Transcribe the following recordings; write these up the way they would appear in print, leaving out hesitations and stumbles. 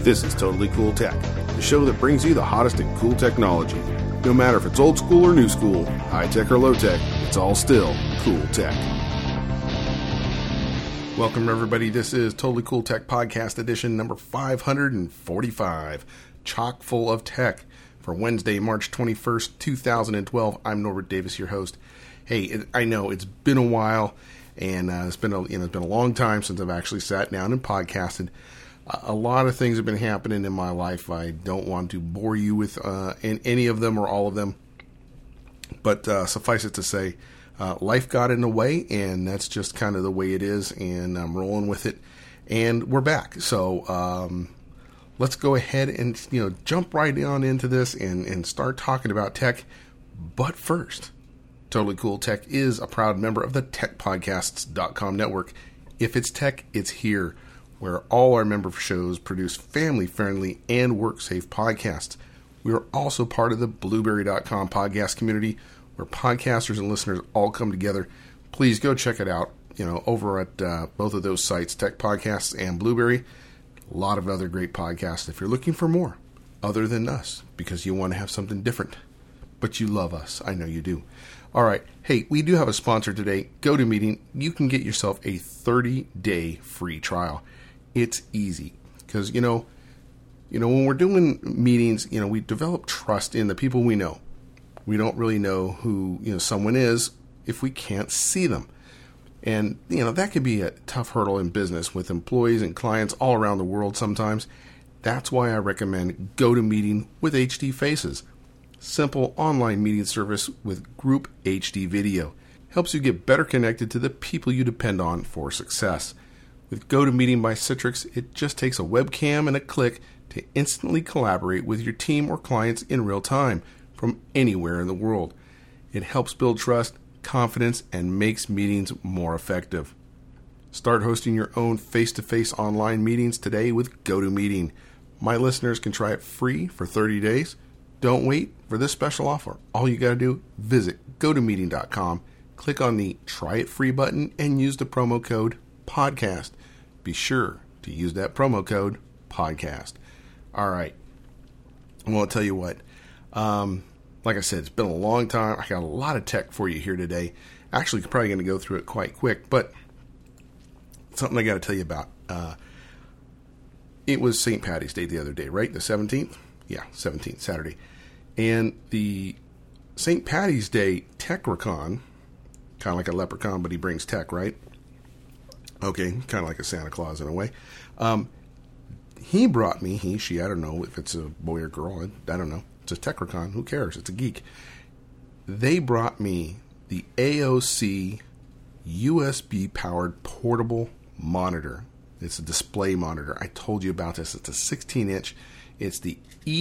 This is Totally Cool Tech, the show that brings you the hottest in cool technology. No matter if it's old school or new school, high tech or low tech, it's all still cool tech. Welcome everybody, this is Totally Cool Tech Podcast Edition number 545, chock full of tech for Wednesday, March 21st, 2012. I'm Norbert Davis, your host. Hey, I know it's been a while, and it's been a long time since I've actually sat down and podcasted. A lot of things have been happening in my life. I don't want to bore you with any of them or all of them, but suffice it to say, life got in the way, and that's just kind of the way it is, and I'm rolling with it, and we're back. So let's go ahead and jump right on into this and start talking about tech. But first, Totally Cool Tech is a proud member of the TechPodcasts.com network. If it's tech, it's here, where all our member shows produce family-friendly and work-safe podcasts. We are also part of the Blueberry.com podcast community, where podcasters and listeners all come together. Please go check it out, over at both of those sites, Tech Podcasts and Blueberry. A lot of other great podcasts if you're looking for more other than us, because you want to have something different. But you love us. I know you do. All right. Hey, we do have a sponsor today, GoToMeeting. You can get yourself a 30-day free trial. It's easy because, when we're doing meetings, we develop trust in the people we know. We don't really know who, someone is if we can't see them. And, that could be a tough hurdle in business with employees and clients all around the world sometimes. That's why I recommend GoToMeeting with HD Faces. Simple online meeting service with group HD video. Helps you get better connected to the people you depend on for success. With GoToMeeting by Citrix, it just takes a webcam and a click to instantly collaborate with your team or clients in real time from anywhere in the world. It helps build trust, confidence, and makes meetings more effective. Start hosting your own face-to-face online meetings today with GoToMeeting. My listeners can try it free for 30 days. Don't wait for this special offer. All you got to do, visit GoToMeeting.com, click on the Try It Free button, and use the promo code PODCAST. Be sure to use that promo code PODCAST. All right. Well, I'll tell you what. Like I said, it's been a long time. I got a lot of tech for you here today. Actually, probably going to go through it quite quick, but something I got to tell you about. It was St. Patty's Day the other day, right? The 17th? Yeah, 17th, Saturday. And the St. Patty's Day Techricon, kind of like a leprechaun, but he brings tech, right? Okay, kind of like a Santa Claus in a way. He brought me, she, I don't know if it's a boy or girl, I don't know. It's a Techricon, who cares? It's a geek. They brought me the AOC USB-powered portable monitor. It's a display monitor. I told you about this. It's a 16-inch. It's the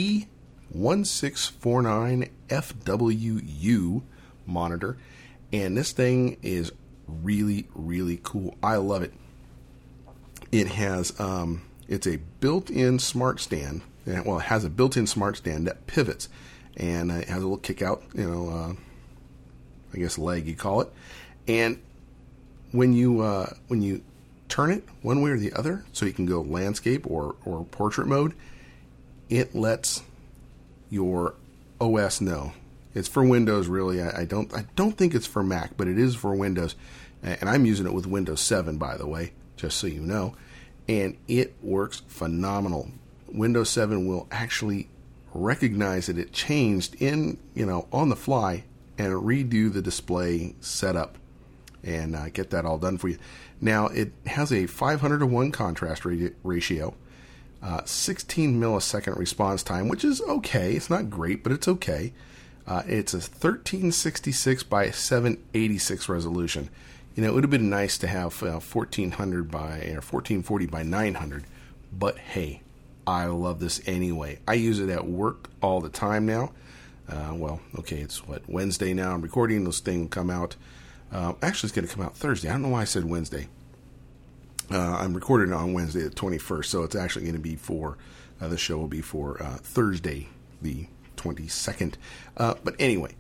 E1649FWU monitor. And this thing is really, really cool. I love it. It has, it's a built-in smart stand. Well, it has a built-in smart stand that pivots. And it has a little kick-out, I guess leg you call it. And when you turn it one way or the other, so you can go landscape or portrait mode, it lets your OS know. It's for Windows, really. I don't think it's for Mac, but it is for Windows. And I'm using it with Windows 7, by the way, just so you know. And it works phenomenal. Windows 7 will actually recognize that it changed on the fly and redo the display setup and get that all done for you. Now, it has a 500-to-1 contrast ratio. 16 millisecond response time, which is okay. It's not great, but it's okay. It's a 1366 by 786 resolution. It would have been nice to have 1400 by or 1440 by 900, but hey, I love this anyway. I use it at work all the time now. It's Wednesday now. I'm recording. This thing will come out. Actually, it's going to come out Thursday. I don't know why I said Wednesday. I'm recording it on Wednesday the 21st, so it's actually going to be the show will be for Thursday the 22nd. But anyway,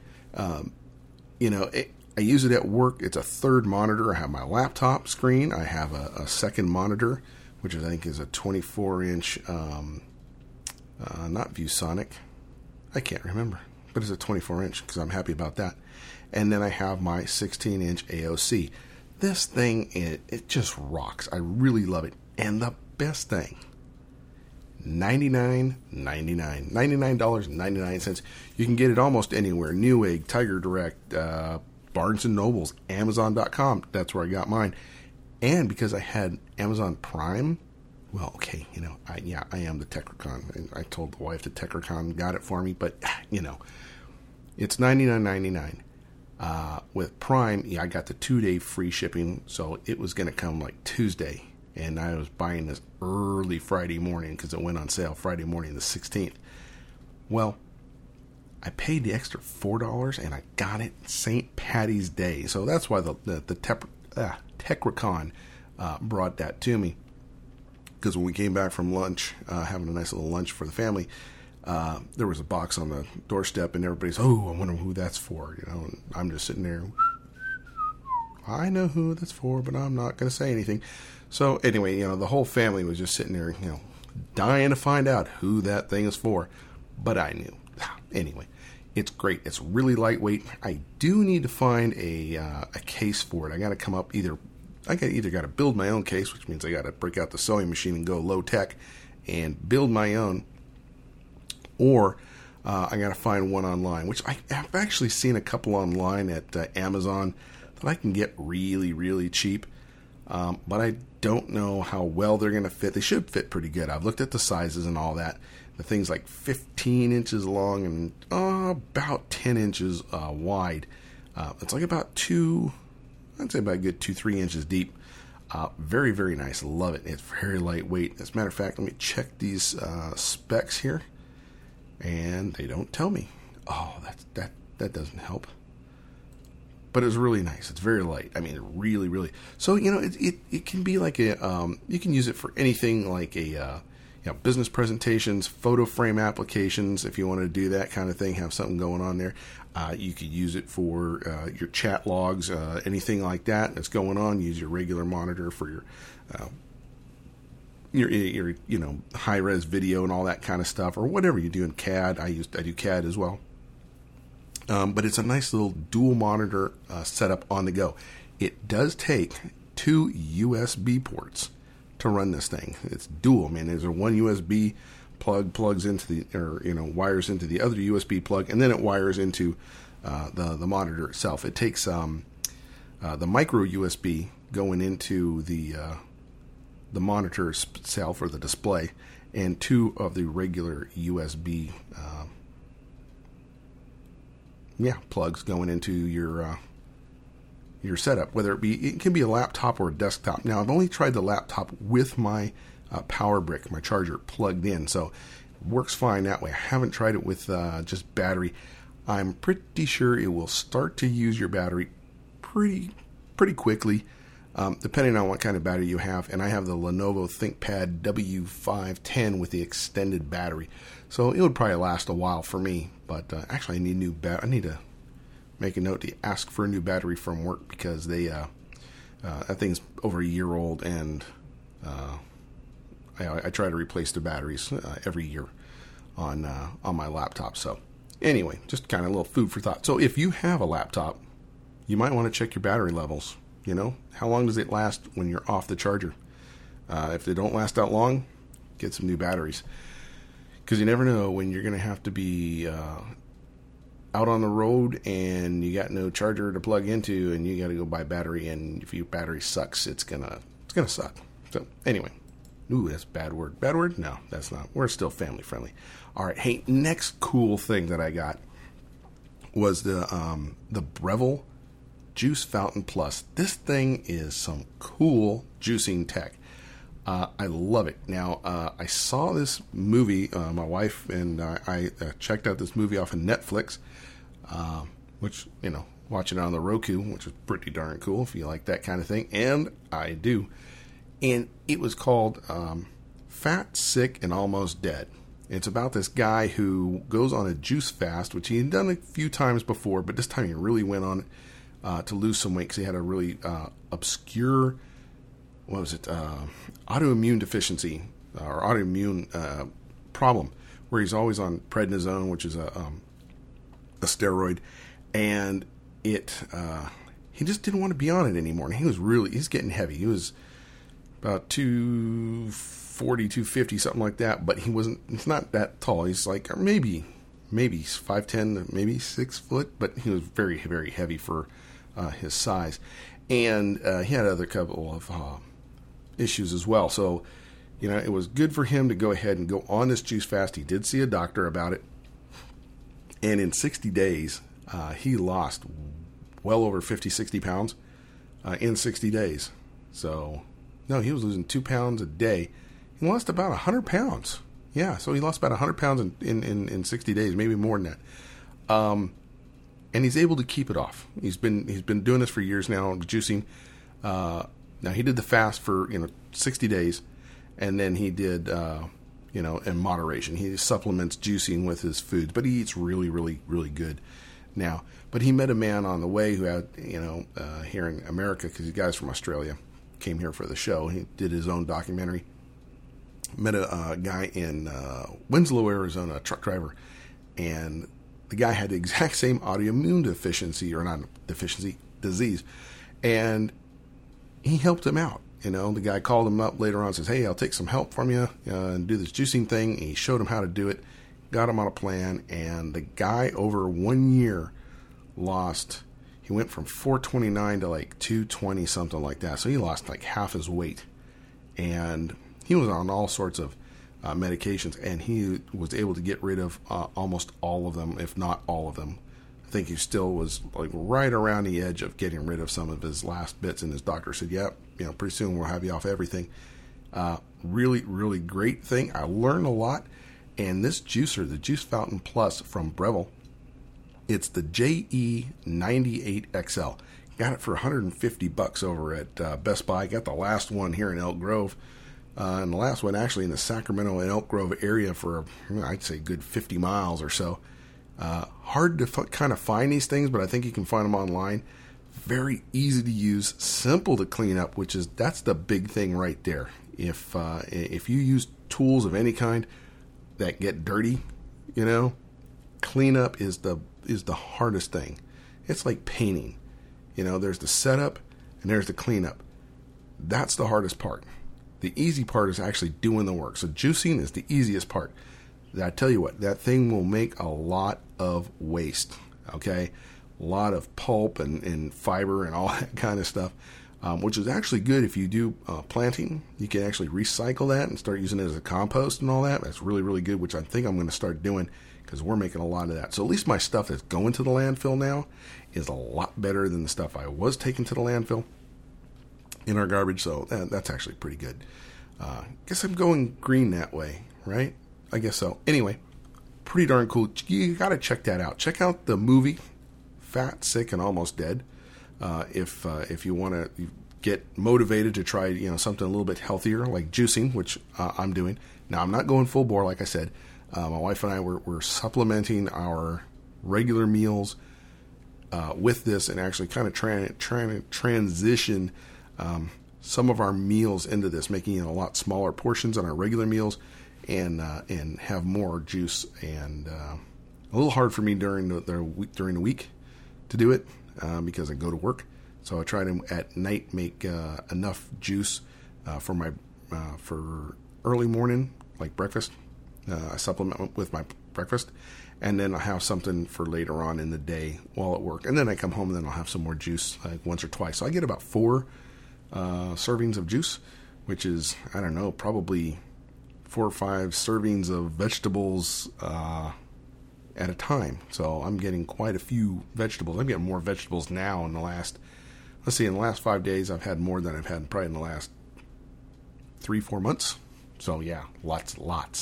I use it at work. It's a third monitor. I have my laptop screen. I have a second monitor, which I think is a 24-inch not ViewSonic. I can't remember, but it's a 24-inch because I'm happy about that. And then I have my 16-inch AOC. This thing, it just rocks. I really love it. And the best thing, $99.99. You can get it almost anywhere. Newegg, Tiger Direct, Barnes & Nobles, Amazon.com. That's where I got mine. And because I had Amazon Prime, well, okay, I am the Techricon. I told the wife the Techricon got it for me, but, it's $99.99. With Prime, I got the 2-day free shipping, so it was going to come like Tuesday. And I was buying this early Friday morning because it went on sale Friday morning, the 16th. Well, I paid the extra $4 and I got it St. Patty's Day. So that's why the Techricon brought that to me. Because when we came back from lunch, having a nice little lunch for the family, there was a box on the doorstep and everybody's, I wonder who that's for. And I'm just sitting there. I know who that's for, but I'm not going to say anything. So anyway, the whole family was just sitting there, dying to find out who that thing is for. But I knew. Anyway, it's great. It's really lightweight. I do need to find a case for it. I got to come up either got to build my own case, which means I got to break out the sewing machine and go low tech and build my own, or I got to find one online, which I have actually seen a couple online at Amazon that I can get really, really cheap. But I don't know how well they're going to fit. They should fit pretty good. I've looked at the sizes and all that. The thing's like 15 inches long and about 10 inches wide. It's like about I'd say about a good 2-3 inches deep. Very, very nice. Love it. It's very lightweight. As a matter of fact, let me check these specs here. And they don't tell me. Oh, that doesn't help. But it's really nice. It's very light. I mean, really, really. So, it can be like you can use it for anything like business presentations, photo frame applications, if you want to do that kind of thing, have something going on there. You could use it for your chat logs, anything like that that's going on. Use your regular monitor for your high-res video and all that kind of stuff, or whatever you do in CAD. I do CAD as well. But it's a nice little dual monitor setup on the go. It does take 2 USB ports to run this thing. It's dual, man. There's a one USB plug plugs into wires into the other USB plug, and then it wires into the monitor itself. It takes the micro USB going into the monitor itself or the display, and 2 of the regular USB plugs going into your setup, whether it can be a laptop or a desktop. Now, I've only tried the laptop with my power brick, my charger plugged in, so it works fine that way. I haven't tried it with just battery. I'm pretty sure it will start to use your battery pretty quickly, depending on what kind of battery you have. And I have the Lenovo ThinkPad W510 with the extended battery, so it would probably last a while for me. But actually, I need I need to make a note to ask for a new battery from work, because they that thing's over a year old, and I try to replace the batteries every year on my laptop. So anyway, just kind of a little food for thought. So if you have a laptop, you might want to check your battery levels. How long does it last when you're off the charger? If they don't last that long, get some new batteries, because you never know when you're going to have to be out on the road and you got no charger to plug into, and you got to go buy battery. And if your battery sucks, it's gonna suck. So anyway, that's a bad word. Bad word? No, that's not. We're still family friendly. All right. Hey, next cool thing that I got was the Breville Juice Fountain Plus. This thing is some cool juicing tech. I love it. Now, I saw this movie, my wife and I checked out this movie off of Netflix, which, watching it on the Roku, which is pretty darn cool if you like that kind of thing, and I do. And it was called Fat, Sick, and Almost Dead. It's about this guy who goes on a juice fast, which he had done a few times before, but this time he really went on it to lose some weight, because he had a really obscure, autoimmune deficiency or autoimmune problem where he's always on prednisone, which is a steroid, and he just didn't want to be on it anymore. And he's getting heavy. He was about 240, 250, something like that, but he's not that tall. He's like maybe 5'10", maybe 6 foot, but he was very, very heavy for his size. And he had other couple of issues as well. So, it was good for him to go ahead and go on this juice fast. He did see a doctor about it. And in 60 days, he lost well over 50, 60 pounds in 60 days. So, no, he was losing 2 pounds a day. He lost about 100 pounds. Yeah, so he lost about 100 pounds in 60 days, maybe more than that. And he's able to keep it off. He's been doing this for years now, juicing. Now, he did the fast for 60 days, and then he did in moderation. He supplements juicing with his foods, but he eats really, really, really good now. But he met a man on the way who had here in America, because the guy's from Australia, came here for the show. He did his own documentary. Met a guy in Winslow, Arizona, a truck driver, and the guy had the exact same autoimmune disease, and he helped him out. The guy called him up later on and says, "Hey, I'll take some help from you and do this juicing thing." And he showed him how to do it, got him on a plan, and the guy over 1 year he went from 429 to like 220, something like that. So he lost like half his weight, and he was on all sorts of medications, and he was able to get rid of almost all of them, if not all of them. I think he still was like right around the edge of getting rid of some of his last bits, and his doctor said, "Yep, pretty soon we'll have you off everything." Really, really great thing. I learned a lot, and this juicer, the Juice Fountain Plus from Breville, it's the JE98XL. Got it for $150 over at Best Buy. Got the last one here in Elk Grove. And the last one actually in the Sacramento and Elk Grove area for, I'd say, good 50 miles or so. Hard to kind of find these things, but I think you can find them online. Very easy to use, simple to clean up, that's the big thing right there. If you use tools of any kind that get dirty, cleanup is the hardest thing. It's like painting. There's the setup and there's the cleanup. That's the hardest part. The easy part is actually doing the work. So juicing is the easiest part. I tell you what, that thing will make a lot of waste, okay? A lot of pulp and fiber and all that kind of stuff, which is actually good if you do planting. You can actually recycle that and start using it as a compost and all that. That's really, really good, which I think I'm going to start doing because we're making a lot of that. So at least my stuff that's going to the landfill now is a lot better than the stuff I was taking to the landfill in our garbage, so that's actually pretty good. Guess I'm going green that way, right? I guess so. Anyway, pretty darn cool. You got to check that out. Check out the movie Fat, Sick, and Almost Dead. If you want to get motivated to try something a little bit healthier like juicing, which I'm doing. Now, I'm not going full bore, like I said. My wife and I we're supplementing our regular meals with this, and actually kind of trying to transition some of our meals into this, making it a lot smaller portions on our regular meals, and have more juice. And a little hard for me during the week to do it because I go to work. So I try to at night make enough juice for early morning, like breakfast. I supplement with my breakfast, and then I'll have something for later on in the day while at work. And then I come home and then I'll have some more juice like once or twice. So I get about 4 servings of juice, which is, I don't know, probably 4 or 5 servings of vegetables at a time. So I'm getting quite a few vegetables. I'm getting more vegetables now in the last 5 days. I've had more than I've had probably in the last 3-4 months. So yeah, lots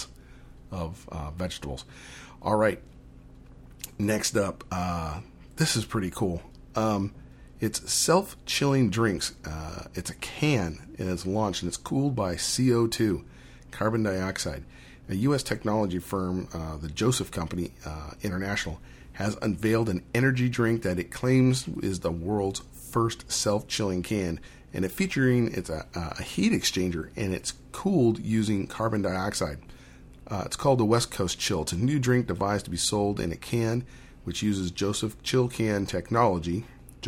of vegetables. All right. Next up, this is pretty cool. It's self-chilling drinks. It's a can, and it's launched, and it's cooled by CO2, carbon dioxide. A U.S. technology firm, the Joseph Company International, has unveiled an energy drink that it claims is the world's first self-chilling can, and it's a heat exchanger, and it's cooled using carbon dioxide. It's called the West Coast Chill. It's a new drink devised to be sold in a can, which uses Joseph's Chill Can technology,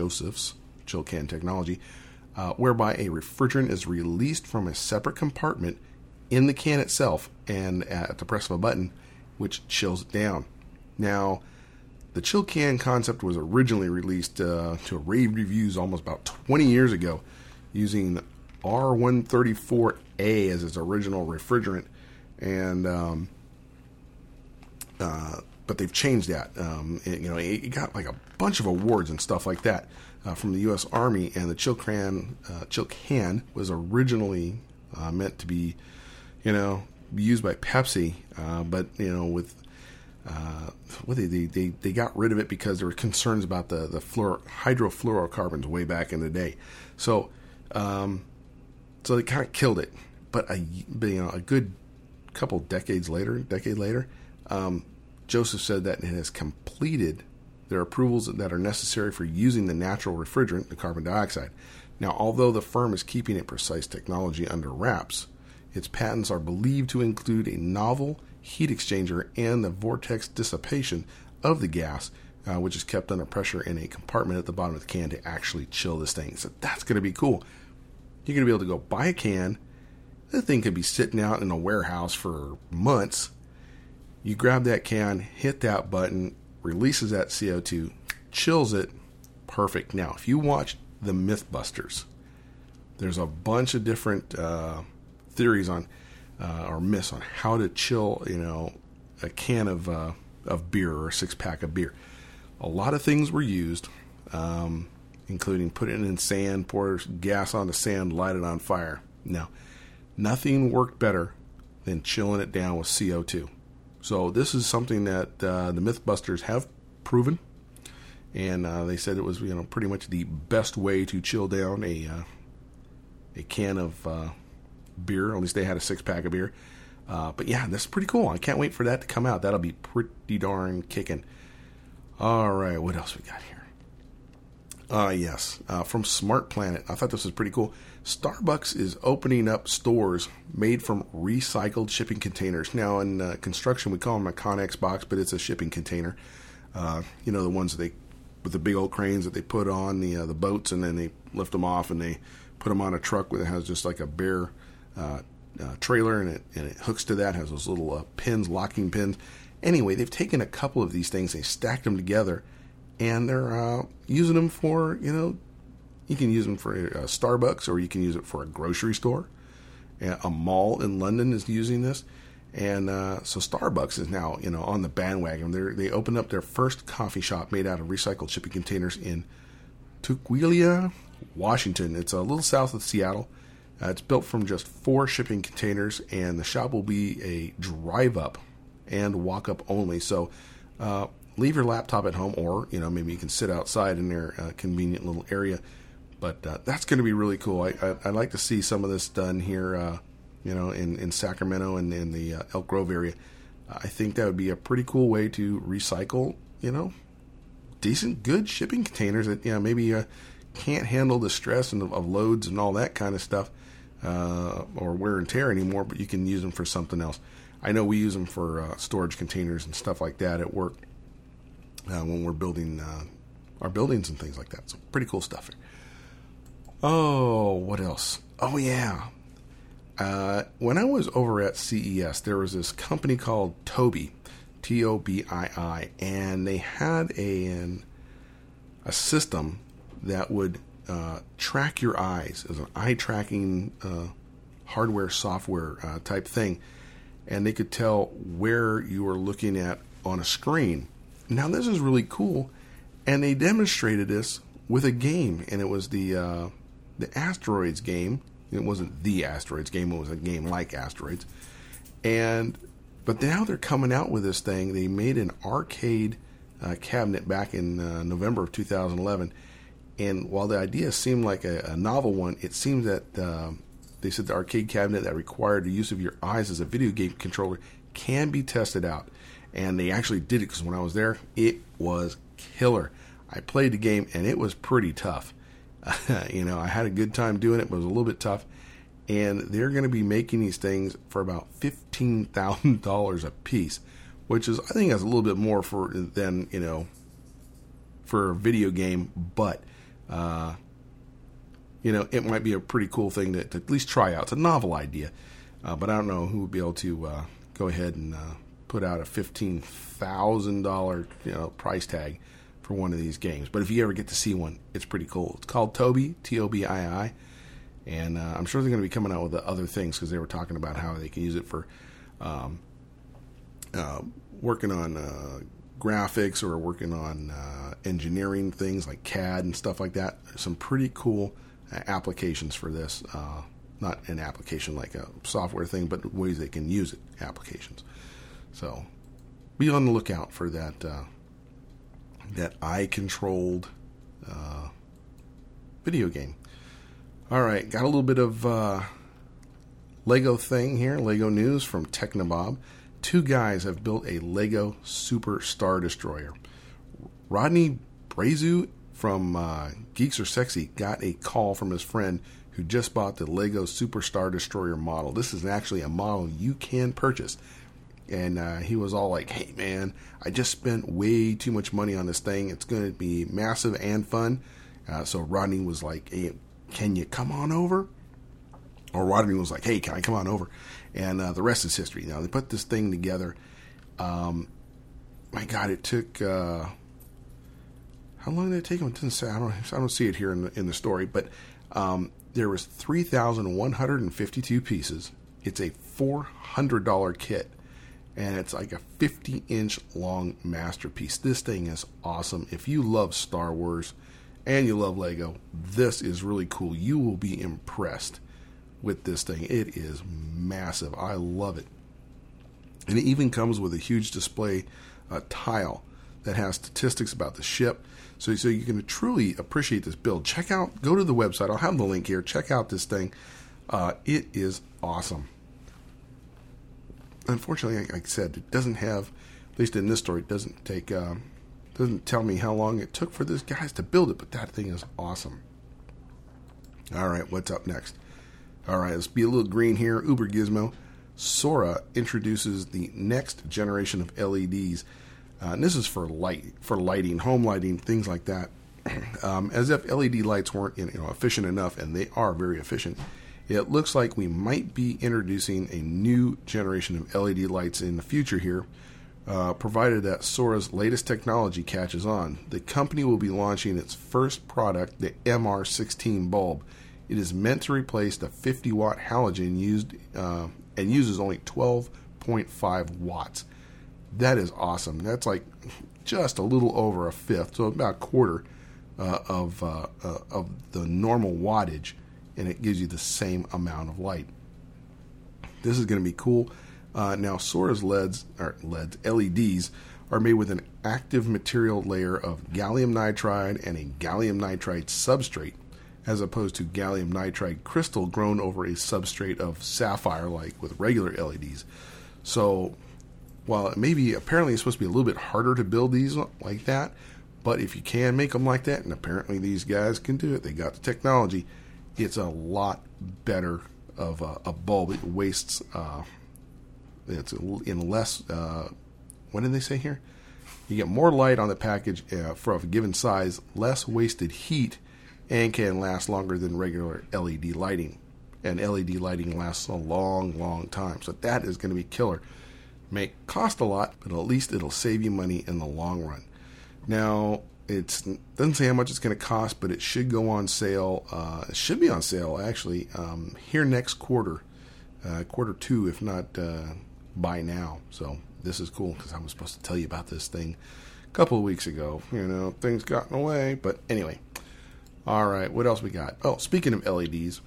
whereby a refrigerant is released from a separate compartment in the can itself, and at the press of a button, which chills it down. Now, the Chill Can concept was originally released to rave reviews almost about 20 years ago, using R134A as its original refrigerant, and but they've changed that. It got like a bunch of awards and stuff like that from the U.S. Army, and the Chill Can was originally meant to be, used by Pepsi, but with they got rid of it because there were concerns about the hydrofluorocarbons way back in the day. So they kind of killed it. But a good decade later, Joseph said that it has completed their approvals that are necessary for using the natural refrigerant, the carbon dioxide. Now, although the firm is keeping a precise technology under wraps, its patents are believed to include a novel heat exchanger and the vortex dissipation of the gas, which is kept under pressure in a compartment at the bottom of the can to actually chill this thing. So that's going to be cool. You're going to be able to go buy a can. The thing could be sitting out in a warehouse for months. You grab that can, hit that button, releases that CO2, chills it. Perfect. Now, if you watch the Mythbusters, there's a bunch of different theories on or myths on how to chill, a can of beer or a 6-pack of beer. A lot of things were used, including putting it in sand, pour gas on the sand, light it on fire. Now, nothing worked better than chilling it down with CO2. So this is something that the Mythbusters have proven, and they said it was pretty much the best way to chill down a can of beer. At least they had a 6-pack of beer. But yeah, that's pretty cool. I can't wait for that to come out. That'll be pretty darn kicking. All right, what else we got here? Yes, from Smart Planet. I thought this was pretty cool. Starbucks is opening up stores made from recycled shipping containers. Now, in construction, we call them a Connex box, but it's a shipping container. The ones that with the big old cranes that they put on the boats, and then they lift them off and they put them on a truck that has just like a bare trailer, and it hooks to that, has those little pins, locking pins. Anyway, they've taken a couple of these things, they stacked them together, and they're using them for, you can use them for Starbucks, or you can use it for a grocery store. A mall in London is using this. And so Starbucks is now, on the bandwagon. They opened up their first coffee shop made out of recycled shipping containers in Tukwila, Washington. It's a little south of Seattle. It's built from just 4 shipping containers, and the shop will be a drive-up and walk-up only. So leave your laptop at home, or maybe you can sit outside in their convenient little area. But that's going to be really cool. I'd like to see some of this done here, in Sacramento and in the Elk Grove area. I think that would be a pretty cool way to recycle, decent, good shipping containers that, maybe can't handle the stress of loads and all that kind of stuff, or wear and tear anymore, but you can use them for something else. I know we use them for storage containers and stuff like that at work when we're building our buildings and things like that. So pretty cool stuff. Oh, what else? Oh, yeah. When I was over at CES, there was this company called Tobii, Tobii, and they had a system that would track your eyes. It was an eye tracking hardware, software type thing, and they could tell where you were looking at on a screen. Now, this is really cool, and they demonstrated this with a game, and it was the Asteroids game. It wasn't the Asteroids game, it was a game like Asteroids. But now they're coming out with this thing. They made an arcade cabinet back in November of 2011. And while the idea seemed like a novel one, it seems that they said the arcade cabinet that required the use of your eyes as a video game controller can be tested out. And they actually did it, because when I was there, it was killer. I played the game, and it was pretty tough. I had a good time doing it, but it was a little bit tough. and they're going to be making these things for about $15,000 a piece, which is, I think, that's a little bit more than for a video game, but it might be a pretty cool thing to at least try out. It's a novel idea, but I don't know who would be able to go ahead and put out a $15,000 price tag for one of these games. But if you ever get to see one, it's pretty cool. It's called Tobii, Tobii, and I'm sure they're going to be coming out with other things, because they were talking about how they can use it for working on graphics, or working on engineering things like CAD and stuff like that. There's some pretty cool applications for this. Not an application like a software thing, but ways they can use it, applications. So be on the lookout for that eye-controlled video game. All right, got a little bit of Lego thing here, Lego news from Technobob. 2 guys have built a Lego Super Star Destroyer. Rodney Brazu from Geeks Are Sexy got a call from his friend who just bought the Lego Super Star Destroyer model. This is actually a model you can purchase. And he was all like, hey man, I just spent way too much money on this thing. It's going to be massive and fun. So Rodney was like, hey, can you come on over? Or Rodney was like, hey, can I come on over? And the rest is history. Now, they put this thing together. My God, it took... how long did it take them? It didn't say. I don't see it here in the story. But there was 3,152 pieces. It's a $400 kit. And it's like a 50-inch long masterpiece. This thing is awesome. If you love Star Wars and you love Lego, this is really cool. You will be impressed with this thing. It is massive. I love it. And it even comes with a huge display tile that has statistics about the ship. So you can truly appreciate this build. Go to the website. I'll have the link here. Check out this thing. It is awesome. Unfortunately, like I said, it doesn't have, at least in this story, it doesn't tell me how long it took for these guys to build it, but that thing is awesome. All right, what's up next? All right, let's be a little green here. Uber Gizmo. Sora introduces the next generation of LEDs. And this is for lighting, home lighting, things like that. As if LED lights weren't efficient enough, and they are very efficient. It looks like we might be introducing a new generation of LED lights in the future here, provided that Sora's latest technology catches on. The company will be launching its first product, the MR16 bulb. It is meant to replace the 50-watt halogen used and uses only 12.5 watts. That is awesome. That's like just a little over a fifth, so about a quarter of the normal wattage, and it gives you the same amount of light. This is going to be cool. Now, Sora's LEDs are made with an active material layer of gallium nitride and a gallium nitride substrate, as opposed to gallium nitride crystal grown over a substrate of sapphire, like with regular LEDs. So, while it may be, apparently it's supposed to be a little bit harder to build these like that, but if you can make them like that, and apparently these guys can do it, they got the technology, it's a lot better of a bulb. It wastes, it's in less, what did they say here? You get more light on the package for a given size, less wasted heat, and can last longer than regular LED lighting. And LED lighting lasts a long, long time. So that is going to be killer. May cost a lot, but at least it'll save you money in the long run. Now, it doesn't say how much it's going to cost, but it should go on sale. It should be on sale, actually, here next quarter. Quarter 2, if not by now. So this is cool, because I was supposed to tell you about this thing a couple of weeks ago. Things got in the way, but anyway. All right, what else we got? Oh, speaking of LEDs,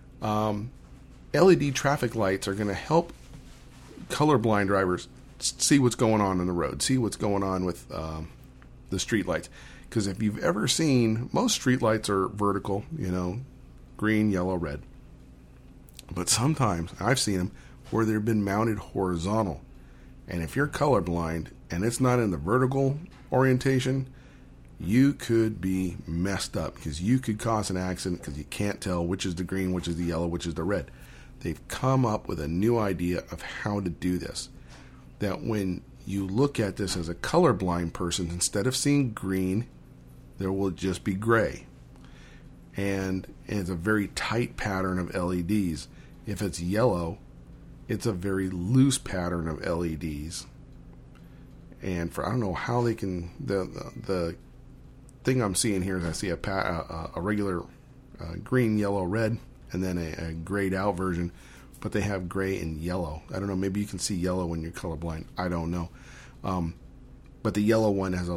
LED traffic lights are going to help colorblind drivers see what's going on the road, see what's going on with the street lights. Because if you've ever seen, most street lights are vertical, green, yellow, red. But sometimes, I've seen them where they've been mounted horizontal. And if you're colorblind and it's not in the vertical orientation, you could be messed up, because you could cause an accident because you can't tell which is the green, which is the yellow, which is the red. they've come up with a new idea of how to do this. That when you look at this as a colorblind person, instead of seeing green, there will just be gray. And it's a very tight pattern of LEDs. If it's yellow, it's a very loose pattern of LEDs. And I don't know how they can, the thing I'm seeing here is I see a regular green, yellow, red, and then a grayed out version, but they have gray and yellow. I don't know, maybe you can see yellow when you're colorblind. I don't know. But the yellow one has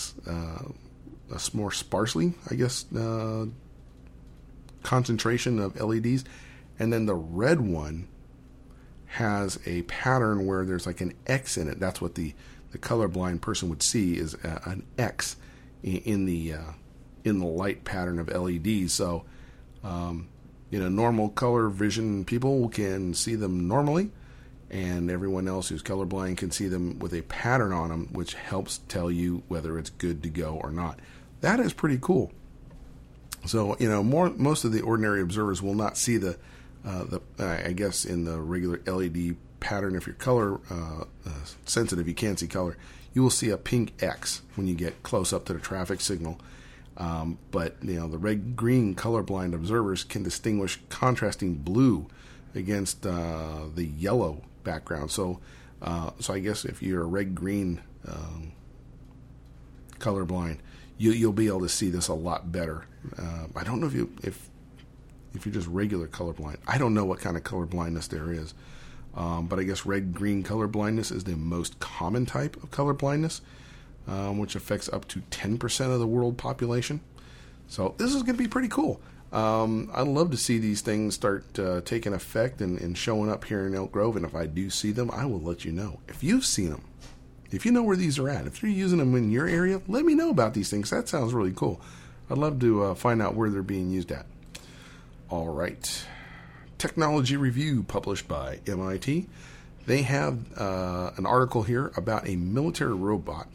a more sparsely, I guess, concentration of LEDs. And then the red one has a pattern where there's like an X in it. That's what the colorblind person would see, is an X in the light pattern of LEDs. So, normal color vision people can see them normally, and everyone else who's colorblind can see them with a pattern on them, which helps tell you whether it's good to go or not. That is pretty cool. So, most of the ordinary observers will not see I guess in the regular LED pattern, if you're color sensitive, you can't see color. You will see a pink X when you get close up to the traffic signal. But the red-green colorblind observers can distinguish contrasting blue against the yellow background. So I guess if you're a red-green colorblind, you'll be able to see this a lot better. I don't know if you're just regular colorblind. I don't know what kind of colorblindness there is. But I guess red-green colorblindness is the most common type of colorblindness, which affects up to 10% of the world population. So this is going to be pretty cool. I'd love to see these things start taking effect and showing up here in Elk Grove. And if I do see them, I will let you know. If you've seen them, if you know where these are at, if you're using them in your area, let me know about these things. That sounds really cool. I'd love to find out where they're being used at. All right. Technology Review, published by MIT. They have an article here about a military robot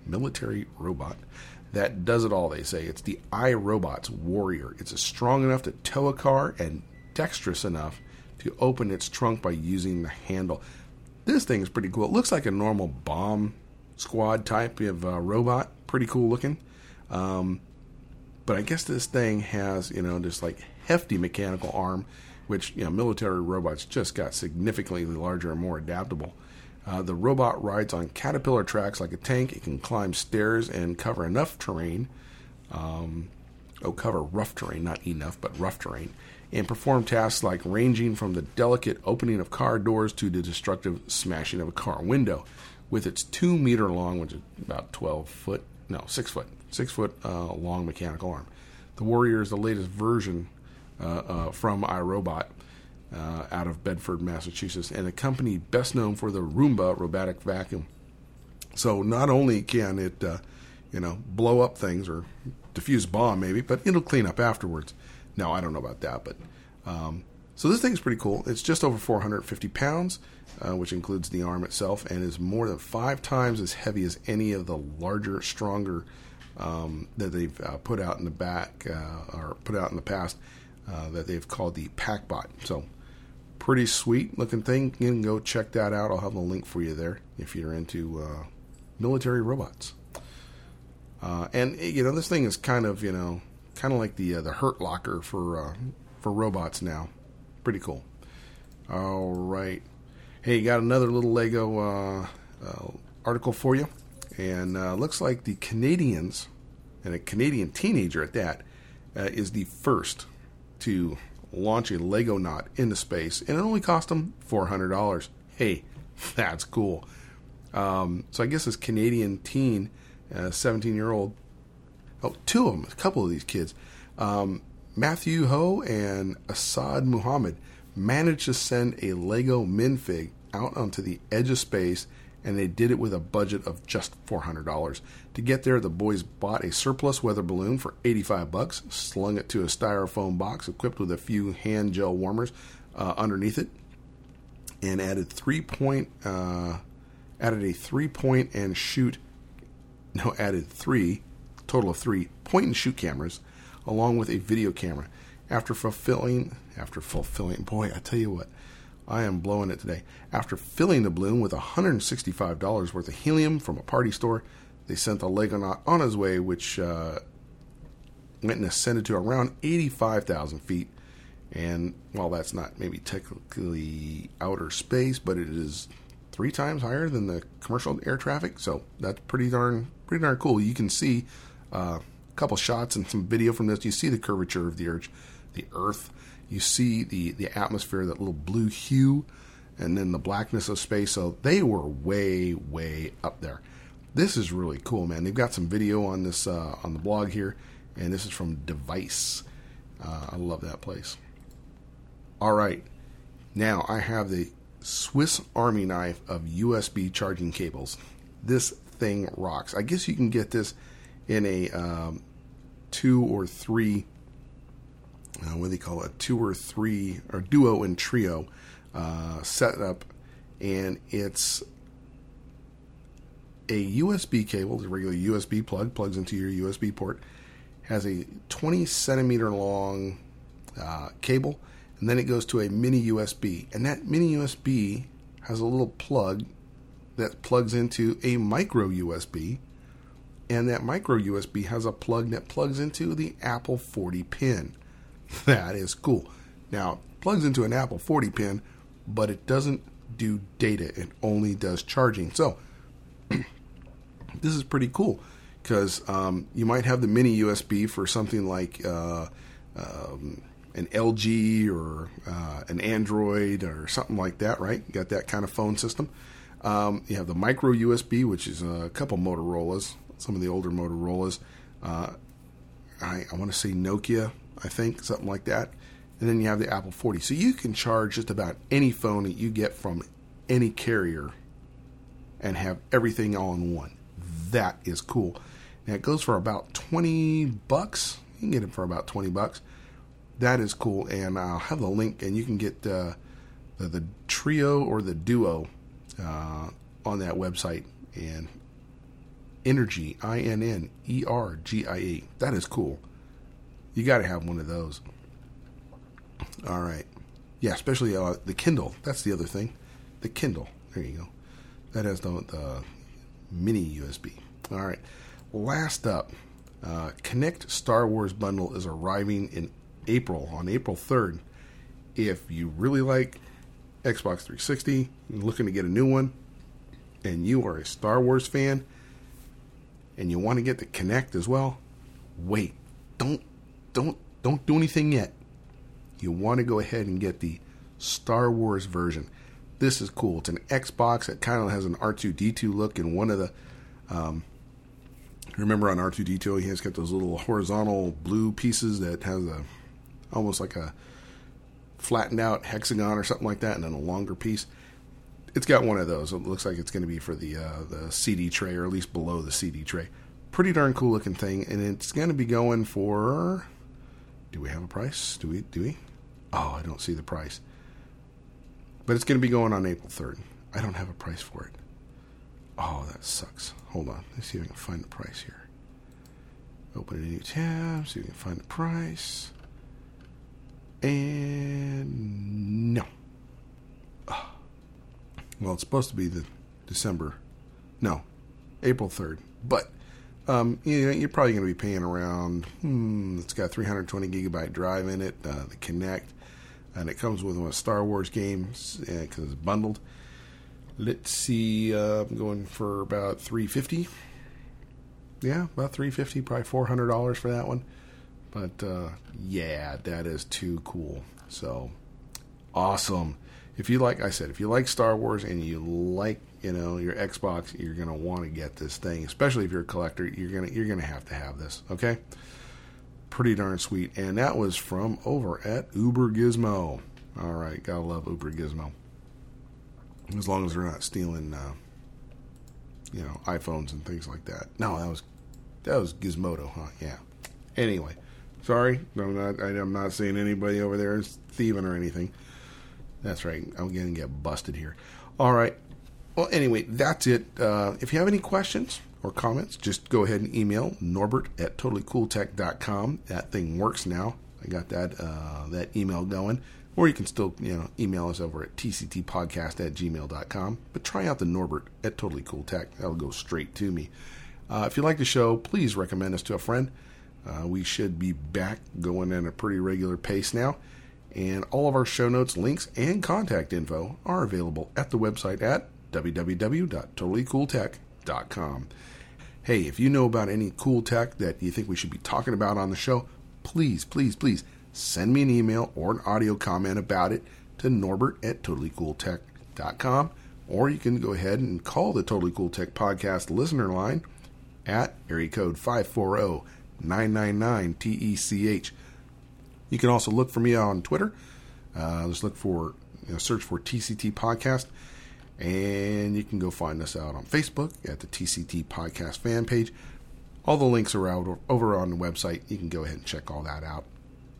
that does it all, they say. It's the iRobot's Warrior. It's strong enough to tow a car and dexterous enough to open its trunk by using the handle. This thing is pretty cool. It looks like a normal bomb squad type of robot. Pretty cool looking. But I guess this thing has, this like hefty mechanical arm, which, military robots just got significantly larger and more adaptable. The robot rides on caterpillar tracks like a tank. It can climb stairs and cover enough terrain. Cover rough terrain, not enough, but rough terrain. And perform tasks like ranging from the delicate opening of car doors to the destructive smashing of a car window. With its 2 meter long, which is about 6 foot long mechanical arm. The Warrior is the latest version from iRobot out of Bedford, Massachusetts, and a company best known for the Roomba robotic vacuum. So not only can it, blow up things or defuse a bomb maybe, but it'll clean up afterwards. Now, I don't know about that, but so this thing's pretty cool. It's just over 450 pounds, which includes the arm itself, and is more than 5 times as heavy as any of the larger, stronger that they've put out in the past that they've called the PackBot. So pretty sweet looking thing. You can go check that out. I'll have a link for you there if you're into military robots. And this thing is kind of like the Hurt Locker for robots now. Pretty cool. All right. Hey, got another little Lego article for you. And looks like the Canadians, and a Canadian teenager at that, is the first to launch a Legonaut into space. And it only cost them $400. Hey, that's cool. So I guess this Canadian teen, 17-year-old, two of them, a couple of these kids, Matthew Ho and Asad Muhammad, managed to send a Lego minifig out onto the edge of space, and they did it with a budget of just $400. To get there, the boys bought a surplus weather balloon for $85, slung it to a styrofoam box equipped with a few hand gel warmers underneath it, and added total of three point and shoot cameras, along with a video camera. After fulfilling, boy, I tell you what, I am blowing it today. After filling the balloon with $165 worth of helium from a party store, they sent the Legonaut on his way, which went and ascended to around 85,000 feet. And while that's not maybe technically outer space, but it is 3 times higher than the commercial air traffic, so that's pretty darn cool. You can see a couple shots and some video from this. You see the curvature of the Earth. You see the atmosphere, that little blue hue, and then the blackness of space. So they were way, way up there. This is really cool, man. They've got some video on this on the blog here, and this is from Device. I love that place. All right, now I have the Swiss Army knife of USB charging cables. This thing rocks. I guess you can get this in a 2 or 3. What do they call it? 2 or 3 or duo and trio setup, and it's a USB cable, the regular USB plug, plugs into your USB port, has a 20 centimeter long cable, and then it goes to a mini USB, and that mini USB has a little plug that plugs into a micro USB, and that micro USB has a plug that plugs into the Apple 40 pin. That is cool. Now, it plugs into an Apple 40 pin, but it doesn't do data. It only does charging. So, this is pretty cool because you might have the mini USB for something like an LG or an Android or something like that, right? You got that kind of phone system. You have the micro USB, which is a couple Motorola's, some of the older Motorola's. I want to say Nokia, I think, something like that. And then you have the Apple 40. So you can charge just about any phone that you get from any carrier and have everything all in one. That is cool. Now it goes for about $20. You can get it for about $20. That is cool. And I'll have the link, and you can get the trio or the duo on that website. And Inergia, INNERGIA. That is cool. You got to have one of those. All right. Yeah, especially the Kindle. That's the other thing. The Kindle. There you go. That has the mini USB. All right. Last up, Connect Star Wars bundle is arriving in April, on April 3rd. If you really like Xbox 360, you're looking to get a new one, and you are a Star Wars fan, and you want to get the Connect as well, wait. Don't do anything yet. You want to go ahead and get the Star Wars version. This is cool. It's an Xbox. It kind of has an R2-D2 look, and one of the remember on R2-D2 he has got those little horizontal blue pieces that has almost like a flattened out hexagon or something like that, and then a longer piece. It's got one of those. It looks like it's going to be for the CD tray, or at least below the CD tray. Pretty darn cool looking thing, and it's going to be going for... Do we have a price? Do we? Oh, I don't see the price. But it's going to be going on April 3rd. I don't have a price for it. Oh, that sucks. Hold on. Let's see if I can find the price here. Open a new tab, see if we can find the price. And no. Oh. Well, it's supposed to be the April 3rd. But you're probably going to be paying around, it's got 320 gigabyte drive in it, the Kinect, and it comes with one of Star Wars games because it's bundled. Let's see, I'm going for about $350. Yeah, about $350, probably $400 for that one. But yeah, that is too cool. So awesome. If you like Star Wars and you like, your Xbox, you're gonna want to get this thing. Especially if you're a collector, you're gonna have to have this. Okay, pretty darn sweet. And that was from over at Uber Gizmo. All right, gotta love Uber Gizmo. As long as they're not stealing, iPhones and things like that. No, that was Gizmodo, huh? Yeah. Anyway, sorry, I'm not saying anybody over there is thieving or anything. That's right. I'm going to get busted here. All right. Well, anyway, that's it. If you have any questions or comments, just go ahead and email Norbert@totallycooltech.com. That thing works now. I got that email going. Or you can still, email us over at tctpodcast@gmail.com. But try out the Norbert at Totally Cool Tech. That'll go straight to me. If you like the show, please recommend us to a friend. We should be back going at a pretty regular pace now. And all of our show notes, links, and contact info are available at the website at www.totallycooltech.com. Hey, if you know about any cool tech that you think we should be talking about on the show, please, please, please send me an email or an audio comment about it to Norbert at totallycooltech.com. Or you can go ahead and call the Totally Cool Tech Podcast listener line at area code 540-999-TECH. You can also look for me on Twitter. Just look for, search for TCT Podcast. And you can go find us out on Facebook at the TCT Podcast fan page. All the links are out over on the website. You can go ahead and check all that out.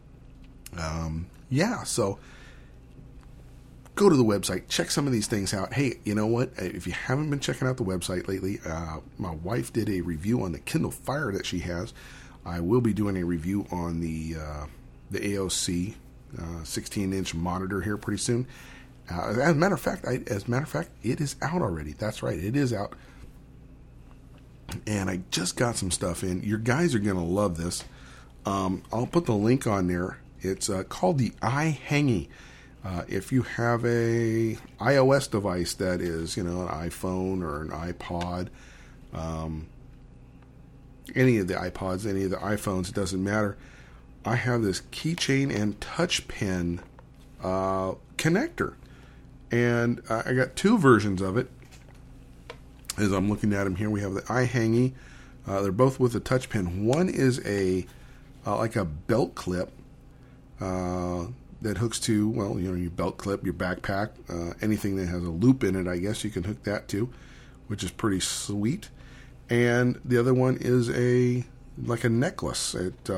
So go to the website, check some of these things out. Hey, you know what? If you haven't been checking out the website lately, my wife did a review on the Kindle Fire that she has. I will be doing a review on the AOC 16-inch monitor here pretty soon. As a matter of fact, it is out already. That's right, it is out. And I just got some stuff in. Your guys are going to love this. I'll put the link on there. It's called the iHangy. If you have a iOS device that is, an iPhone or an iPod, any of the iPods, any of the iPhones, it doesn't matter. I have this keychain and touch pen connector. And I got two versions of it. As I'm looking at them here, we have the iHangy. They're both with a touch pen. One is like a belt clip that hooks to, your belt clip, your backpack, anything that has a loop in it, I guess you can hook that to, which is pretty sweet. And the other one is like a necklace. Nice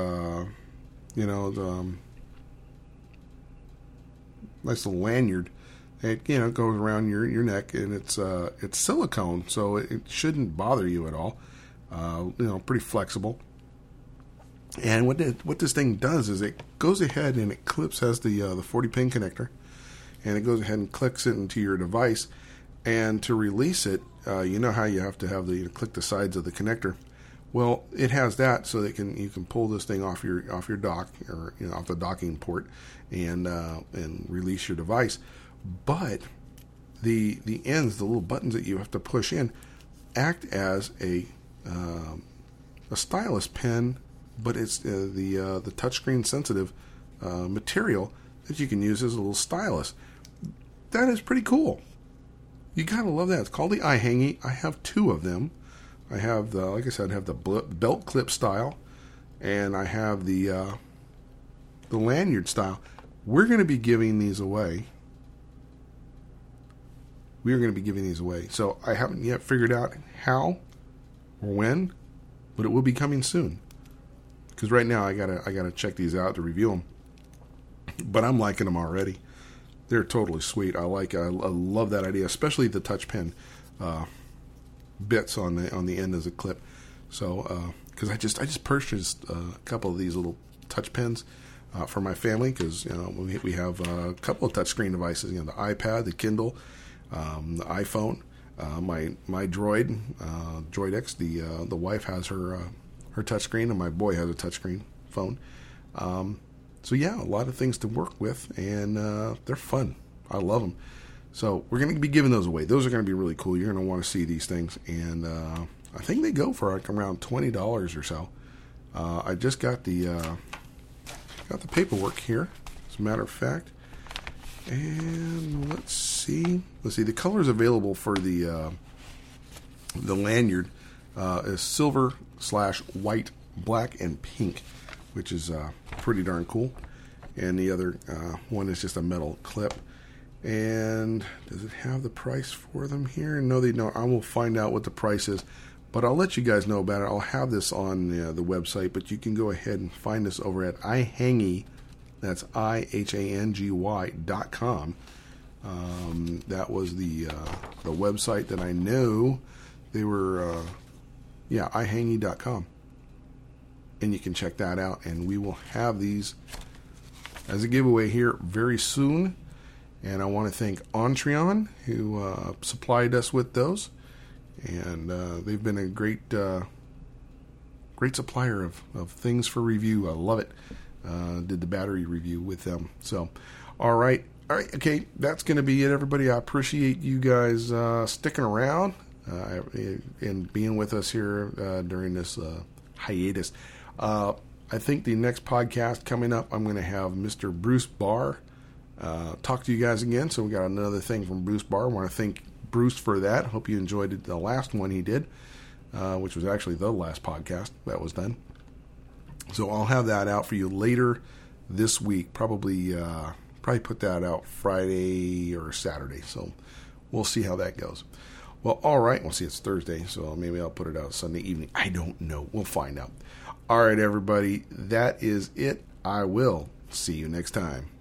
little lanyard. It goes around your neck, and it's silicone, so it shouldn't bother you at all. Pretty flexible. And what this thing does is it goes ahead and it has the 40-pin connector, and it goes ahead and clicks it into your device. And to release it, how you have to have click the sides of the connector. Well, it has that, so that you can pull this thing off your dock, or off the docking port, and release your device. But the ends, the little buttons that you have to push in, act as a stylus pen, but it's the touchscreen sensitive material that you can use as a little stylus. That is pretty cool. You gotta love that. It's called the iHangy. I have two of them. I have like I said, I have the belt clip style, and I have the lanyard style. We're going to be giving these away. So I haven't yet figured out how or when, but it will be coming soon. Because right now I gotta check these out to review them. But I'm liking them already. They're totally sweet. I love that idea, especially the touch pen bits on the end as a clip. So because I just purchased a couple of these little touch pens for my family, because we have a couple of touchscreen devices. The iPad, the Kindle, the iPhone, my Droid X. The wife has her touchscreen, and my boy has a touchscreen phone. So yeah, a lot of things to work with, and they're fun. I love them. So we're going to be giving those away. Those are going to be really cool. You're going to want to see these things, and I think they go for around $20 or so. I just got the paperwork here, as a matter of fact. And let's see. The colors available for the lanyard is silver / white, black, and pink, which is pretty darn cool. And the other one is just a metal clip. And does it have the price for them here? No, they don't. I will find out what the price is, but I'll let you guys know about it. I'll have this on the website, but you can go ahead and find this over at iHangy. That's IHANGY.com. That was the website that I know they were. iHangy.com, and you can check that out. And we will have these as a giveaway here very soon. And I want to thank Ontreon, who supplied us with those. And they've been a great supplier of things for review. I love it. Did the battery review with them. So, all right. Okay, that's going to be it, everybody. I appreciate you guys sticking around and being with us here during this hiatus. I think the next podcast coming up, I'm going to have Mr. Bruce Barr talk to you guys again. So we got another thing from Bruce Barr. I want to thank Bruce for that. Hope you enjoyed it, the last one he did, which was actually the last podcast that was done. So I'll have that out for you later this week. Probably put that out Friday or Saturday. So we'll see how that goes. Well, all right. We'll see. It's Thursday, so maybe I'll put it out Sunday evening. I don't know. We'll find out. All right, everybody. That is it. I will see you next time.